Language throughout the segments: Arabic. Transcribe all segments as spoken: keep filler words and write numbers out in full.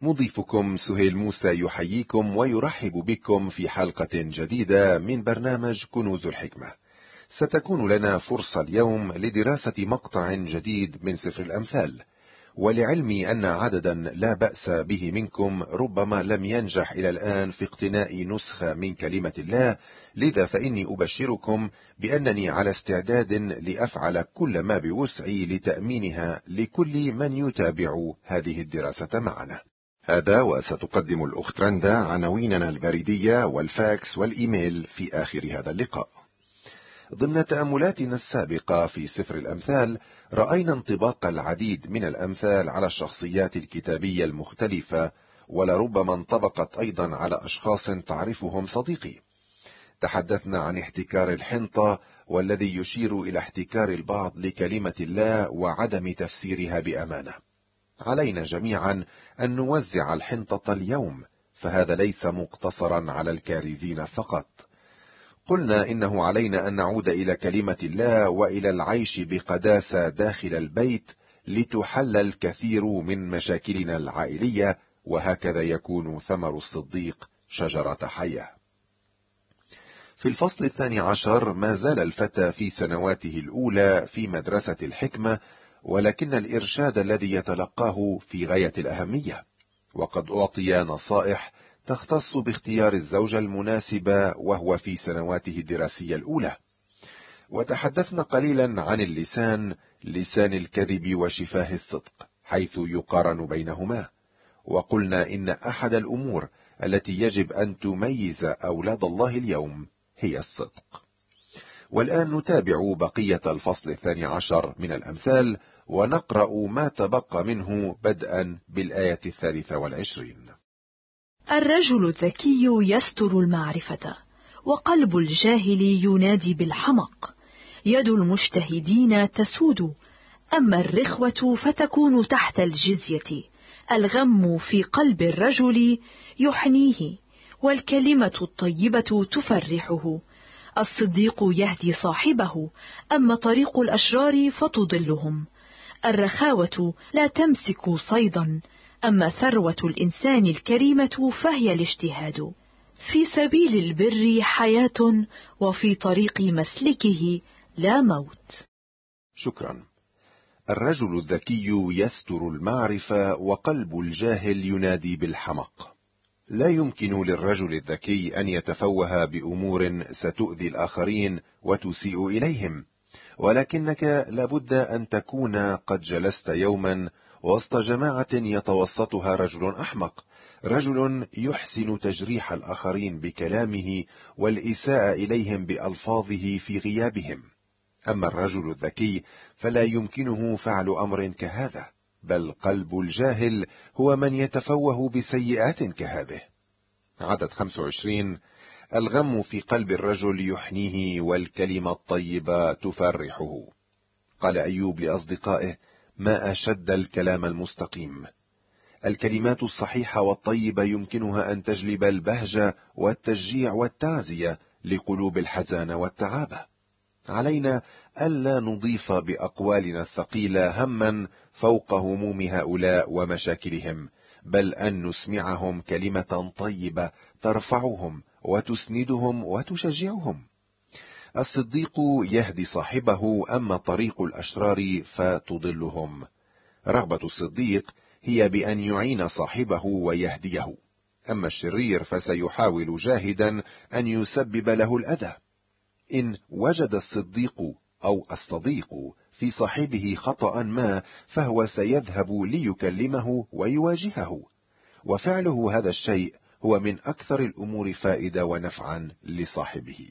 مضيفكم سهيل موسى يحييكم ويرحب بكم في حلقة جديدة من برنامج كنوز الحكمة. ستكون لنا فرصة اليوم لدراسة مقطع جديد من سفر الأمثال، ولعلمي أن عددا لا بأس به منكم ربما لم ينجح إلى الآن في اقتناء نسخة من كلمة الله، لذا فإني أبشركم بأنني على استعداد لأفعل كل ما بوسعي لتأمينها لكل من يتابع هذه الدراسة معنا. هذا وستقدم الأخت رندا عناويننا البريدية والفاكس والإيميل في آخر هذا اللقاء. ضمن تأملاتنا السابقة في سفر الأمثال رأينا انطباق العديد من الأمثال على الشخصيات الكتابية المختلفة، ولربما انطبقت أيضا على أشخاص تعرفهم صديقي. تحدثنا عن احتكار الحنطة، والذي يشير إلى احتكار البعض لكلمة الله وعدم تفسيرها بأمانة. علينا جميعا أن نوزع الحنطة اليوم، فهذا ليس مقتصرا على الكارزين فقط. قلنا إنه علينا أن نعود إلى كلمة الله وإلى العيش بقداسة داخل البيت لتحل الكثير من مشاكلنا العائلية، وهكذا يكون ثمر الصديق شجرة حياة. في الفصل الثاني عشر ما زال الفتى في سنواته الأولى في مدرسة الحكمة، ولكن الإرشاد الذي يتلقاه في غاية الأهمية، وقد أعطي نصائح تختص باختيار الزوجة المناسبة وهو في سنواته الدراسية الأولى. وتحدثنا قليلا عن اللسان، لسان الكذب وشفاه الصدق، حيث يقارن بينهما. وقلنا إن أحد الأمور التي يجب أن تميز أولاد الله اليوم هي الصدق. والآن نتابع بقية الفصل الثاني عشر من الأمثال، ونقرأ ما تبقى منه بدءا بالآية الثالثة والعشرين. الرجل الذكي يستر المعرفة، وقلب الجاهل ينادي بالحمق. يد المجتهدين تسود، أما الرخوة فتكون تحت الجزية. الغم في قلب الرجل يحنيه، والكلمة الطيبة تفرحه. الصديق يهدي صاحبه، أما طريق الأشرار فتضلهم. الرخاوة لا تمسك صيدا، أما ثروة الإنسان الكريمة فهي الاجتهاد. في سبيل البر حياة، وفي طريق مسلكه لا موت. شكرا. الرجل الذكي يستر المعرفة، وقلب الجاهل ينادي بالحمق. لا يمكن للرجل الذكي أن يتفوه بأمور ستؤذي الآخرين وتسيء إليهم، ولكنك لابد أن تكون قد جلست يوما وسط جماعة يتوسطها رجل أحمق، رجل يحسن تجريح الآخرين بكلامه والإساءة إليهم بألفاظه في غيابهم. أما الرجل الذكي فلا يمكنه فعل أمر كهذا، بل قلب الجاهل هو من يتفوه بسيئات كهذه. عدد خمسة وعشرين: الغم في قلب الرجل يحنيه، والكلمة الطيبة تفرحه. قال أيوب لأصدقائه: ما أشد الكلام المستقيم. الكلمات الصحيحة والطيبة يمكنها أن تجلب البهجة والتشجيع والتعزية لقلوب الحزانة والتعابة. علينا ألا نضيف بأقوالنا الثقيلة هما فوق هموم هؤلاء ومشاكلهم، بل أن نسمعهم كلمة طيبة ترفعهم وتسندهم وتشجعهم. الصديق يهدي صاحبه، أما طريق الأشرار فتضلهم. رغبة الصديق هي بأن يعين صاحبه ويهديه، أما الشرير فسيحاول جاهدا أن يسبب له الأذى. إن وجد الصديق أو الصديق في صاحبه خطأ ما، فهو سيذهب ليكلمه ويواجهه، وفعله هذا الشيء هو من أكثر الأمور فائدة ونفعا لصاحبه.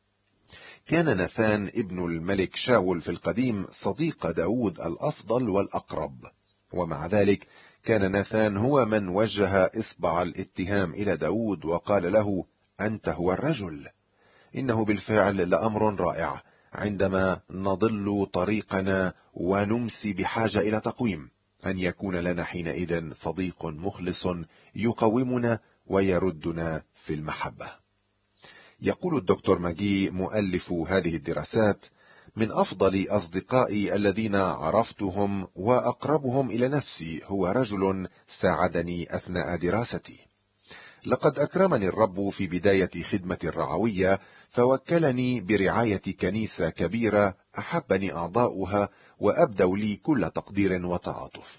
كان ناثان ابن الملك شاول في القديم صديق داود الأفضل والأقرب، ومع ذلك كان ناثان هو من وجه إصبع الاتهام إلى داود وقال له: أنت هو الرجل. إنه بالفعل لأمر رائع عندما نضل طريقنا ونمسي بحاجة إلى تقويم، أن يكون لنا حينئذ صديق مخلص يقومنا ويردنا في المحبة. يقول الدكتور ماجي مؤلف هذه الدراسات: من أفضل أصدقائي الذين عرفتهم وأقربهم إلى نفسي هو رجل ساعدني أثناء دراستي. لقد أكرمني الرب في بداية خدمة الرعوية، فوكلني برعاية كنيسة كبيرة أحبني أعضاؤها وأبدوا لي كل تقدير وتعاطف.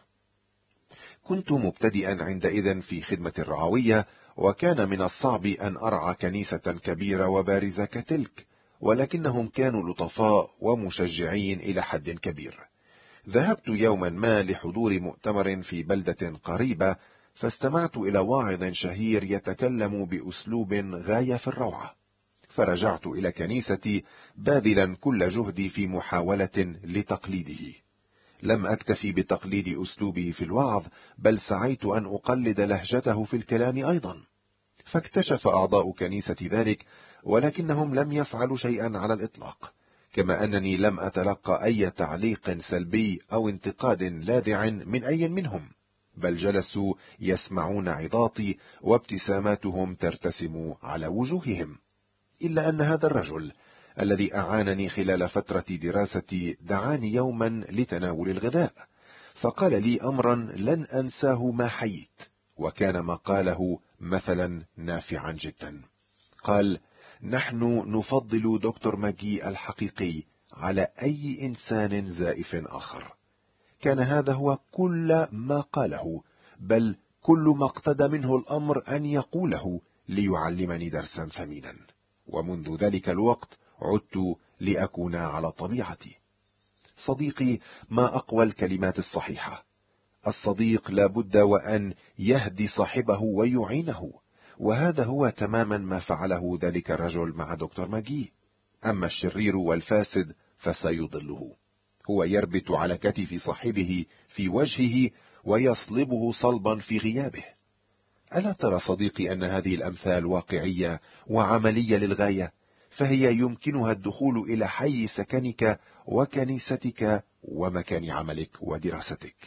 كنت مبتدئا عندئذ في خدمة الرعوية، وكان من الصعب أن أرعى كنيسة كبيرة وبارزة كتلك، ولكنهم كانوا لطفاء ومشجعين إلى حد كبير. ذهبت يوما ما لحضور مؤتمر في بلدة قريبة، فاستمعت إلى واعظ شهير يتكلم بأسلوب غاية في الروعة، فرجعت إلى كنيستي باذلا كل جهدي في محاولة لتقليده. لم أكتفي بتقليد أسلوبه في الوعظ، بل سعيت أن أقلد لهجته في الكلام أيضا. فاكتشف أعضاء كنيسة ذلك، ولكنهم لم يفعلوا شيئا على الإطلاق، كما أنني لم أتلقى أي تعليق سلبي أو انتقاد لاذع من أي منهم، بل جلسوا يسمعون عظاتي وابتساماتهم ترتسم على وجوههم. إلا أن هذا الرجل الذي أعانني خلال فترة دراستي دعاني يوما لتناول الغداء، فقال لي أمرا لن أنساه ما حييت، وكان ما قاله مثلا نافعا جدا. قال: نحن نفضل دكتور ماجي الحقيقي على أي إنسان زائف آخر. كان هذا هو كل ما قاله، بل كل ما اقتضى منه الأمر أن يقوله ليعلمني درسا ثمينا. ومنذ ذلك الوقت عدت لأكون على طبيعتي. صديقي، ما أقوى الكلمات الصحيحة. الصديق لابد وأن يهدي صاحبه ويعينه، وهذا هو تماما ما فعله ذلك الرجل مع دكتور ماجي. أما الشرير والفاسد فسيضله، هو يربط على كتف صاحبه في وجهه ويصلبه صلبا في غيابه. ألا ترى صديقي أن هذه الأمثال واقعية وعملية للغاية؟ فهي يمكنها الدخول إلى حي سكنك وكنيستك ومكان عملك ودراستك.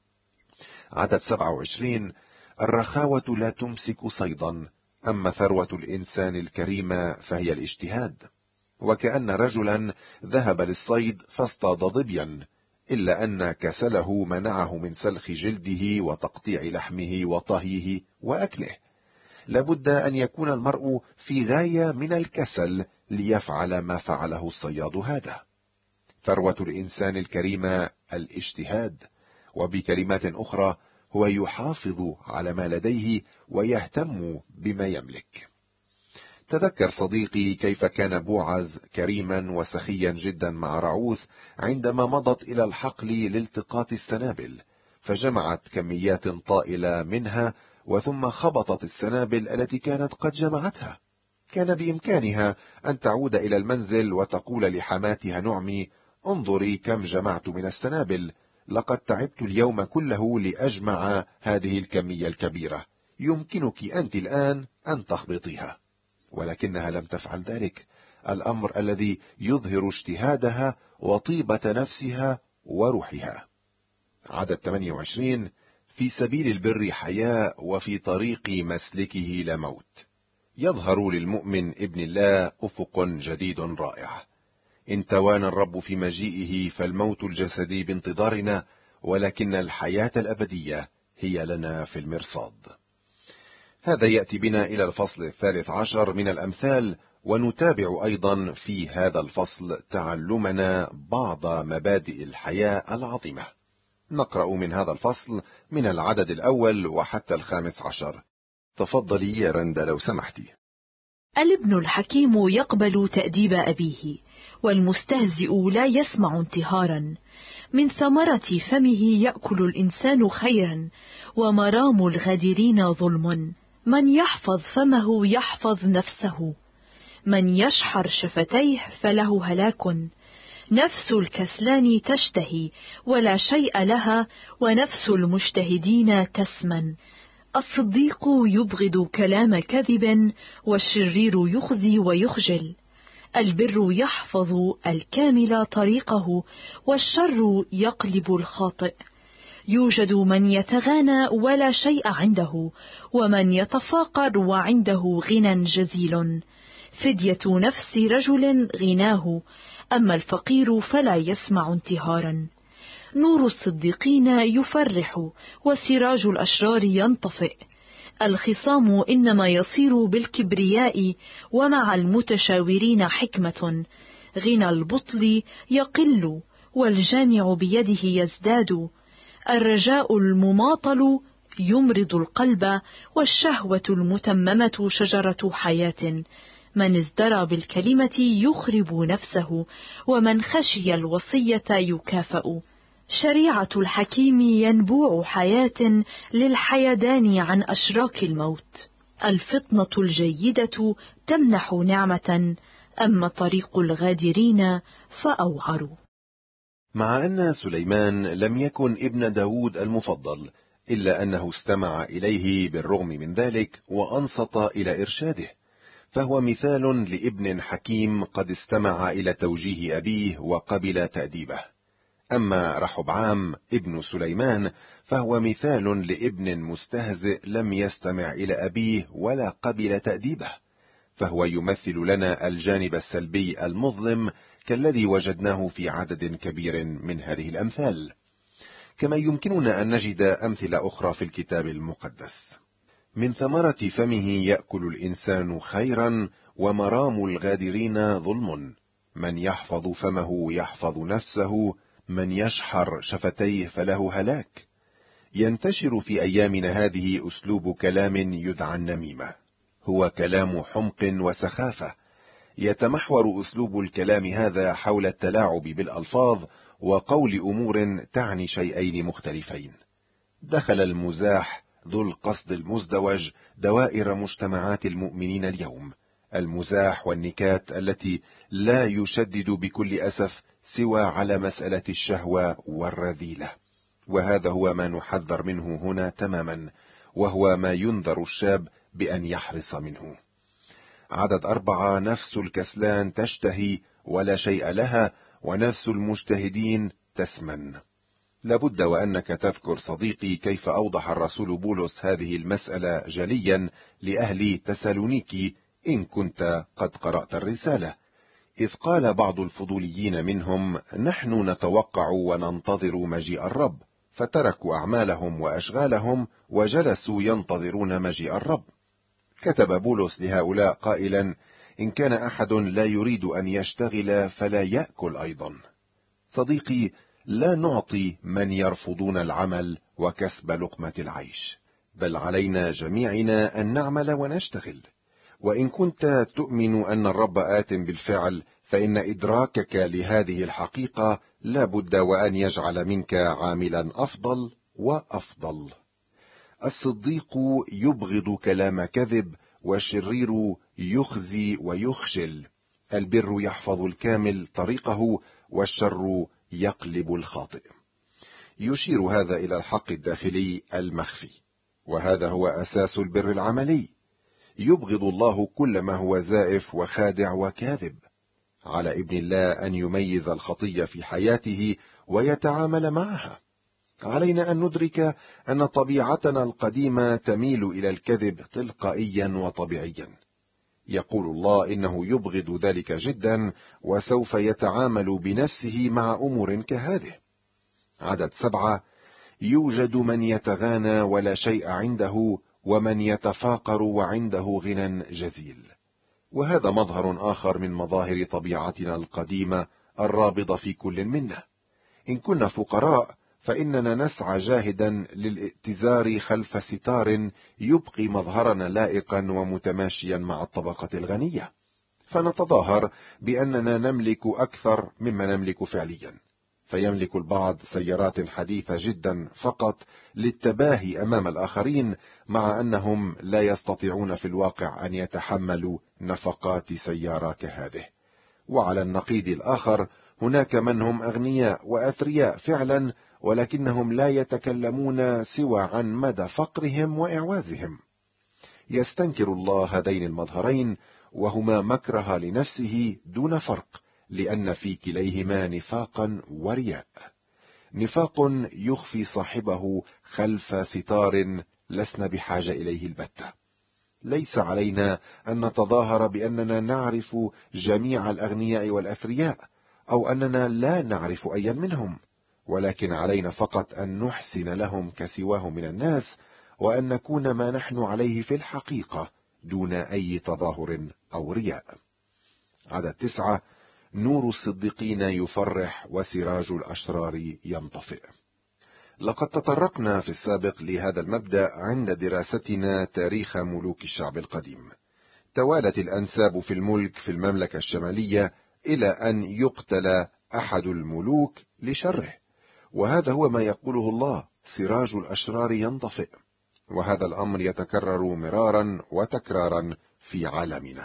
عدد سبعة وعشرين: الرخاوة لا تمسك صيدا، أما ثروة الإنسان الكريمة فهي الاجتهاد. وكأن رجلا ذهب للصيد فاصطاد ظبيا، إلا أن كسله منعه من سلخ جلده وتقطيع لحمه وطهيه وأكله. لابد أن يكون المرء في غاية من الكسل ليفعل ما فعله الصياد هذا. ثروة الإنسان الكريمة الاجتهاد، وبكلمات أخرى هو يحافظ على ما لديه ويهتم بما يملك. تذكر صديقي كيف كان بوعز كريما وسخيا جدا مع رعوث عندما مضت إلى الحقل لالتقاط السنابل، فجمعت كميات طائلة منها وثم خبطت السنابل التي كانت قد جمعتها. كان بإمكانها أن تعود إلى المنزل وتقول لحماتها نعمي: انظري كم جمعت من السنابل، لقد تعبت اليوم كله لأجمع هذه الكمية الكبيرة، يمكنك أنت الآن أن تخبطيها. ولكنها لم تفعل ذلك، الأمر الذي يظهر اجتهادها وطيبة نفسها وروحها. عدد ثمانية وعشرين: في سبيل البر حياة، وفي طريق مسلكه لموت. يظهر للمؤمن ابن الله أفق جديد رائع. إن توانى الرب في مجيئه فالموت الجسدي بانتظارنا، ولكن الحياة الأبدية هي لنا في المرصاد. هذا يأتي بنا إلى الفصل الثالث عشر من الأمثال، ونتابع أيضا في هذا الفصل تعلمنا بعض مبادئ الحياة العظيمة. نقرأ من هذا الفصل من العدد الأول وحتى الخامس عشر. تفضلي يا رندا لو سمحتي. الابن الحكيم يقبل تأديب أبيه، والمستهزئ لا يسمع انتهارا. من ثمرة فمه يأكل الإنسان خيرا، ومرام الغادرين ظلم. من يحفظ فمه يحفظ نفسه، من يشحر شفتيه فله هلاك. نفس الكسلان تشتهي ولا شيء لها، ونفس المجتهدين تسمن. الصديق يبغض كلام كذب، والشرير يخزي ويخجل. البر يحفظ الكامل طريقه، والشر يقلب الخاطئ. يوجد من يتغانى ولا شيء عنده، ومن يتفاقر وعنده غنى جزيل. فدية نفس رجل غناه، أما الفقير فلا يسمع انتهارا. نور الصديقين يفرح، وسراج الأشرار ينطفئ. الخصام إنما يصير بالكبرياء، ومع المتشاورين حكمة. غنى البطل يقل، والجامع بيده يزداد. الرجاء المماطل يمرض القلب، والشهوة المتممة شجرة حياة. من ازدرى بالكلمة يخرب نفسه، ومن خشي الوصية يكافأ. شريعة الحكيم ينبوع حياة للحيدان عن أشراك الموت. الفطنة الجيدة تمنح نعمة، أما طريق الغادرين فأوعر. مع أن سليمان لم يكن ابن داود المفضل، إلا أنه استمع إليه بالرغم من ذلك وأنصت إلى إرشاده، فهو مثال لابن حكيم قد استمع إلى توجيه أبيه وقبل تأديبه. أما رحبعام ابن سليمان فهو مثال لابن مستهزئ لم يستمع إلى أبيه ولا قبل تأديبه، فهو يمثل لنا الجانب السلبي المظلم كالذي وجدناه في عدد كبير من هذه الأمثال. كما يمكننا أن نجد أمثلة أخرى في الكتاب المقدس. من ثمرة فمه يأكل الإنسان خيرا، ومرام الغادرين ظلم. من يحفظ فمه يحفظ نفسه، من يشحر شفتيه فله هلاك. ينتشر في أيامنا هذه أسلوب كلام يدعى النميمة، هو كلام حمق وسخافة. يتمحور أسلوب الكلام هذا حول التلاعب بالألفاظ وقول أمور تعني شيئين مختلفين. دخل المزاح ذو القصد المزدوج دوائر مجتمعات المؤمنين اليوم، المزاح والنكات التي لا يشدد بكل أسف سوى على مسألة الشهوة والرذيلة، وهذا هو ما نحذر منه هنا تماما، وهو ما ينذر الشاب بأن يحرص منه. عدد أربعة: نفس الكسلان تشتهي ولا شيء لها، ونفس المجتهدين تسمن. لابد وأنك تذكر صديقي كيف أوضح الرسول بولس هذه المسألة جليا لأهل تسالونيكي، إن كنت قد قرأت الرسالة، إذ قال بعض الفضوليين منهم: نحن نتوقع وننتظر مجيء الرب، فتركوا أعمالهم وأشغالهم وجلسوا ينتظرون مجيء الرب. كتب بولس لهؤلاء قائلا: إن كان أحد لا يريد أن يشتغل فلا يأكل أيضا. صديقي، لا نعطي من يرفضون العمل وكسب لقمة العيش، بل علينا جميعنا أن نعمل ونشتغل. وإن كنت تؤمن أن الرب آت بالفعل، فإن إدراكك لهذه الحقيقة لا بد وأن يجعل منك عاملا أفضل وأفضل. الصديق يبغض كلام كذب، والشرير يخزي ويخجل. البر يحفظ الكامل طريقه، والشر يقلب الخاطئ. يشير هذا إلى الحق الداخلي المخفي، وهذا هو أساس البر العملي. يبغض الله كل ما هو زائف وخادع وكاذب. على ابن الله أن يميز الخطية في حياته ويتعامل معها. علينا أن ندرك أن طبيعتنا القديمة تميل إلى الكذب تلقائيا وطبيعيا. يقول الله إنه يبغض ذلك جدا، وسوف يتعامل بنفسه مع أمور كهذه. عدد سبعة: يوجد من يتغانى ولا شيء عنده، ومن يتفاقر وعنده غنى جزيل. وهذا مظهر آخر من مظاهر طبيعتنا القديمة الرابضة في كل منا. إن كنا فقراء فإننا نسعى جاهدا للائتزار خلف ستار يبقي مظهرنا لائقا ومتماشيا مع الطبقة الغنية، فنتظاهر بأننا نملك أكثر مما نملك فعليا. فيملك البعض سيارات حديثة جدا فقط للتباهي أمام الآخرين، مع أنهم لا يستطيعون في الواقع أن يتحملوا نفقات سيارة كهذه. وعلى النقيض الآخر هناك من هم أغنياء وأثرياء فعلا، ولكنهم لا يتكلمون سوى عن مدى فقرهم وإعوازهم. يستنكر الله هذين المظهرين، وهما مكره لنفسه دون فرق، لأن في كليهما نفاقا ورياء. نفاق يخفي صاحبه خلف ستار لسنا بحاجة إليه البتة. ليس علينا أن نتظاهر بأننا نعرف جميع الأغنياء والأثرياء، أو أننا لا نعرف أيا منهم، ولكن علينا فقط أن نحسن لهم كسواه من الناس، وأن نكون ما نحن عليه في الحقيقة دون أي تظاهر أو رياء. عدد تسعة: نور الصديقين يفرح وسراج الأشرار ينطفئ. لقد تطرقنا في السابق لهذا المبدأ عند دراستنا تاريخ ملوك الشعب القديم. توالت الأنساب في الملك في المملكة الشمالية إلى أن يقتل أحد الملوك لشره، وهذا هو ما يقوله الله: سراج الأشرار ينطفئ. وهذا الأمر يتكرر مرارا وتكرارا في عالمنا.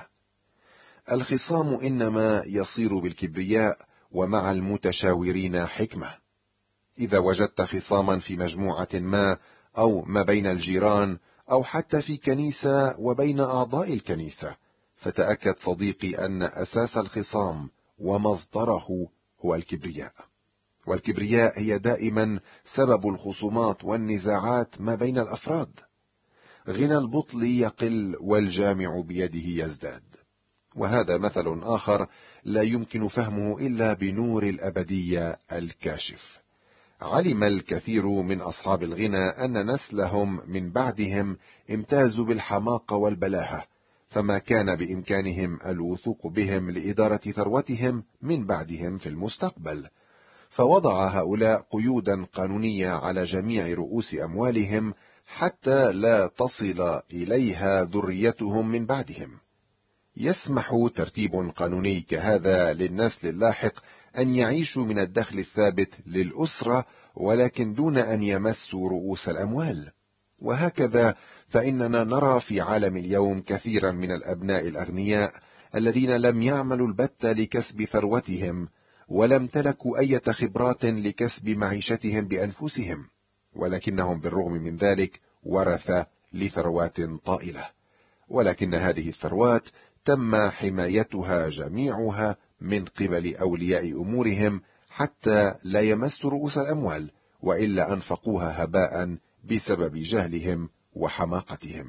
الخصام إنما يصير بالكبرياء، ومع المتشاورين حكمة. إذا وجدت خصاما في مجموعة ما، أو ما بين الجيران، أو حتى في كنيسة وبين أعضاء الكنيسة، فتأكد صديقي أن أساس الخصام ومصدره هو الكبرياء. والكبرياء هي دائما سبب الخصومات والنزاعات ما بين الأفراد. غنى البطل يقل والجامع بيده يزداد. وهذا مثل آخر لا يمكن فهمه إلا بنور الأبدية الكاشف. علم الكثير من أصحاب الغنى أن نسلهم من بعدهم امتازوا بالحماقة والبلاهة، فما كان بإمكانهم الوثوق بهم لإدارة ثروتهم من بعدهم في المستقبل، فوضع هؤلاء قيودا قانونية على جميع رؤوس أموالهم حتى لا تصل إليها ذريتهم من بعدهم. يسمح ترتيب قانوني كهذا للنسل اللاحق أن يعيشوا من الدخل الثابت للأسرة، ولكن دون أن يمسوا رؤوس الأموال. وهكذا فإننا نرى في عالم اليوم كثيرا من الأبناء الأغنياء الذين لم يعملوا البتة لكسب ثروتهم، ولم امتلكوا أي خبرات لكسب معيشتهم بأنفسهم، ولكنهم بالرغم من ذلك ورثة لثروات طائلة. ولكن هذه الثروات تم حمايتها جميعها من قبل أولياء أمورهم حتى لا يمسوا رؤوس الأموال، وإلا أنفقوها هباء بسبب جهلهم وحماقتهم.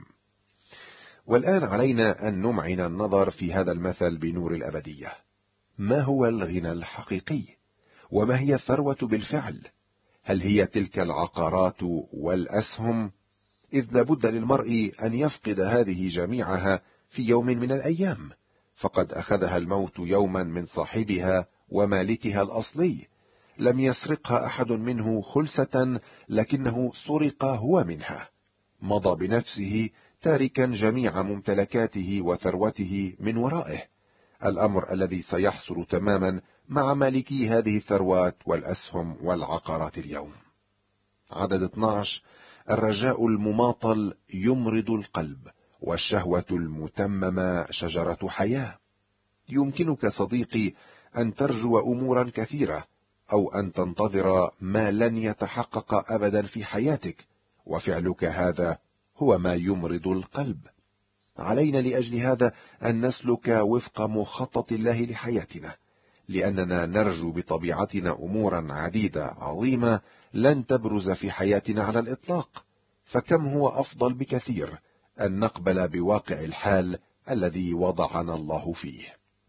والآن علينا أن نمعن النظر في هذا المثل بنور الأبدية. ما هو الغنى الحقيقي؟ وما هي الثروة بالفعل؟ هل هي تلك العقارات والأسهم؟ إذ لابد للمرء أن يفقد هذه جميعها في يوم من الأيام، فقد أخذها الموت يوما من صاحبها ومالكها الأصلي. لم يسرقها أحد منه خلسة، لكنه سرق هو منها. مضى بنفسه تاركا جميع ممتلكاته وثروته من ورائه، الأمر الذي سيحصل تماما مع مالكي هذه الثروات والأسهم والعقارات اليوم. عدد اثناشر: الرجاء المماطل يمرض القلب، والشهوة المتممة شجرة حياة. يمكنك صديقي أن ترجو أمورا كثيرة، أو أن تنتظر ما لن يتحقق أبدا في حياتك، وفعلك هذا هو ما يمرض القلب. علينا لأجل هذا أن نسلك وفق مخطط الله لحياتنا، لأننا نرجو بطبيعتنا أمورا عديدة عظيمة لن تبرز في حياتنا على الإطلاق. فكم هو أفضل بكثير أن نقبل بواقع الحال الذي وضعنا الله فيه.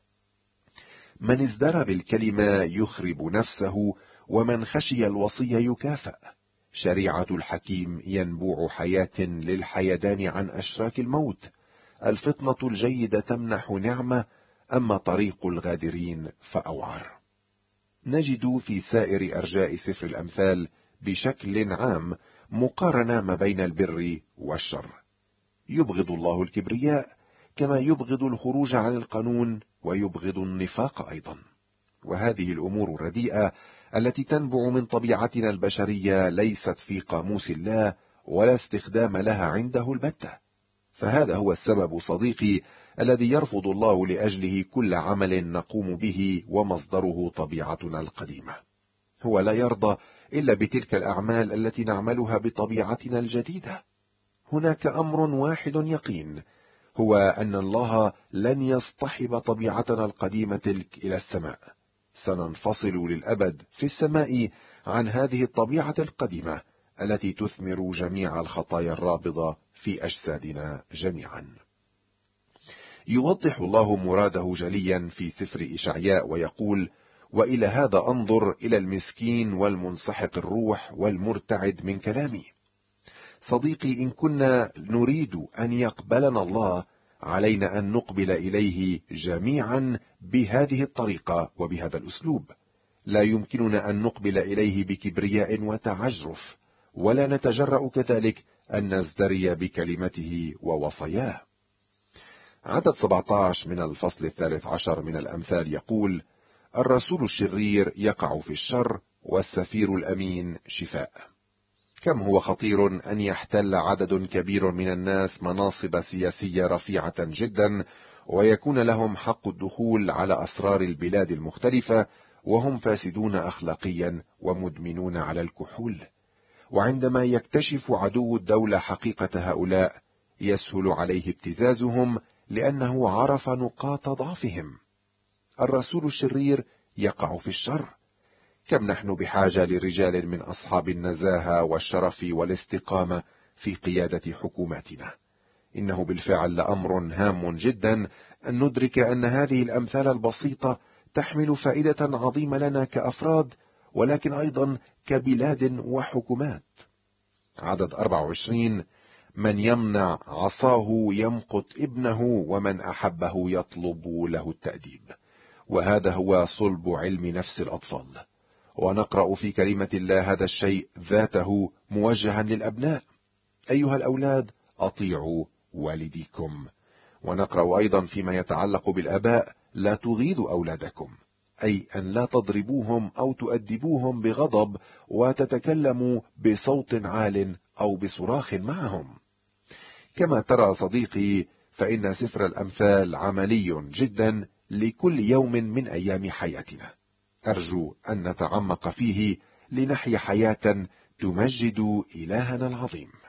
من ازدرى بالكلمة يخرب نفسه، ومن خشي الوصي يكافأ. شريعة الحكيم ينبوع حياة للحيدان عن أشراك الموت. الفطنة الجيدة تمنح نعمة، أما طريق الغادرين فأوعر. نجد في سائر أرجاء سفر الأمثال بشكل عام مقارنة ما بين البر والشر. يبغض الله الكبرياء كما يبغض الخروج عن القانون، ويبغض النفاق أيضا. وهذه الأمور الرديئة التي تنبع من طبيعتنا البشرية ليست في قاموس الله، ولا استخدام لها عنده البتة. فهذا هو السبب صديقي الذي يرفض الله لأجله كل عمل نقوم به ومصدره طبيعتنا القديمة. هو لا يرضى إلا بتلك الأعمال التي نعملها بطبيعتنا الجديدة. هناك أمر واحد يقين، هو أن الله لن يصطحب طبيعتنا القديمة تلك إلى السماء. سننفصل للأبد في السماء عن هذه الطبيعة القديمة التي تثمر جميع الخطايا الرابضة في أجسادنا جميعا. يوضح الله مراده جليا في سفر إشعياء ويقول: وإلى هذا أنظر، إلى المسكين والمنسحق الروح والمرتعد من كلامي. صديقي، إن كنا نريد أن يقبلنا الله علينا أن نقبل إليه جميعا بهذه الطريقة وبهذا الأسلوب. لا يمكننا أن نقبل إليه بكبرياء وتعجرف، ولا نتجرأ كذلك أن نزدري بكلمته ووصاياه. عدد سبعة عشر من الفصل الثالث عشر من الأمثال يقول: الرسول الشرير يقع في الشر، والسفير الأمين شفاء. كم هو خطير أن يحتل عدد كبير من الناس مناصب سياسية رفيعة جدا، ويكون لهم حق الدخول على أسرار البلاد المختلفة، وهم فاسدون أخلاقيا ومدمنون على الكحول. وعندما يكتشف عدو الدولة حقيقة هؤلاء، يسهل عليه ابتزازهم، لأنه عرف نقاط ضعفهم. الرسول الشرير يقع في الشر. كم نحن بحاجة لرجال من أصحاب النزاهة والشرف والاستقامة في قيادة حكوماتنا. إنه بالفعل لأمر هام جدا أن ندرك أن هذه الأمثال البسيطة تحمل فائدة عظيمة لنا كأفراد، ولكن أيضا كبلاد وحكومات. عدد أربعة وعشرين: من يمنع عصاه يمقت ابنه، ومن أحبه يطلب له التأديب. وهذا هو صلب علم نفس الأطفال. ونقرأ في كلمة الله هذا الشيء ذاته موجها للأبناء: أيها الأولاد أطيعوا والديكم. ونقرأ أيضا فيما يتعلق بالآباء: لا تغيظوا أولادكم، أي أن لا تضربوهم أو تؤدبوهم بغضب وتتكلموا بصوت عال أو بصراخ معهم. كما ترى صديقي، فإن سفر الأمثال عملي جدا لكل يوم من أيام حياتنا. أرجو أن نتعمق فيه لنحيا حياة تمجد إلهنا العظيم.